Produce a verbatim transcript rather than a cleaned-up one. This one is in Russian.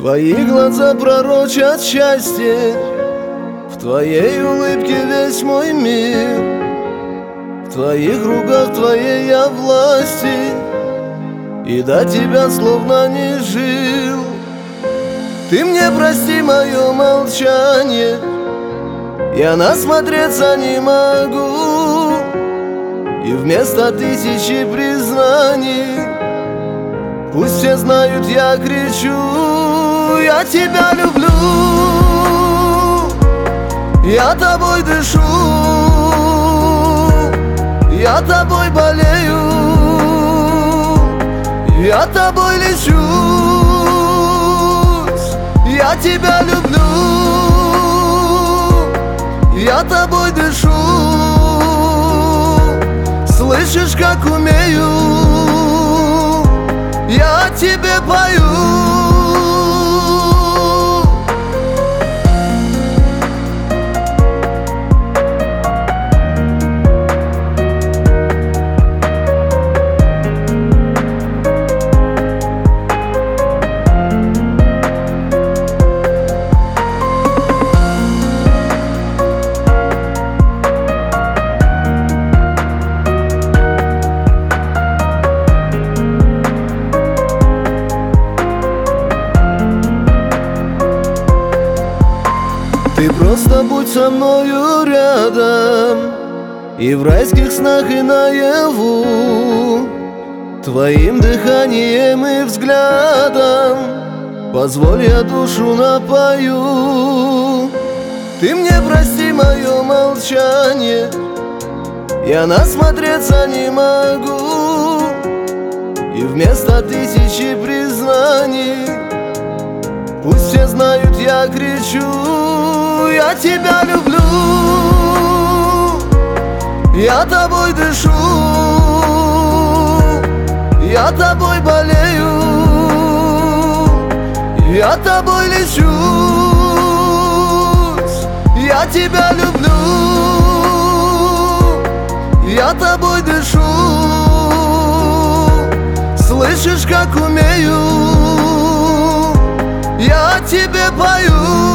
Твои глаза пророчат счастье, в твоей улыбке весь мой мир, в твоих руках твоей я власти, и до тебя словно не жил. Ты мне прости мое молчание, я насмотреться не могу, и вместо тысячи признаний пусть все знают, я кричу: я тебя люблю, я тобой дышу, я тобой болею, я тобой лечусь, я тебя люблю, я тобой дышу. Слышишь, как умею, я тебе пою. Ты просто будь со мною рядом, и в райских снах, и наяву, твоим дыханием и взглядом позволь, я душу напою. Ты мне прости мое молчание, я насмотреться не могу, и вместо тысячи признаний пусть все знают, я кричу: я тебя люблю, я тобой дышу, я тобой болею, я тобой лечусь, я тебя люблю, я тобой дышу. Слышишь, как умею, я тебе пою.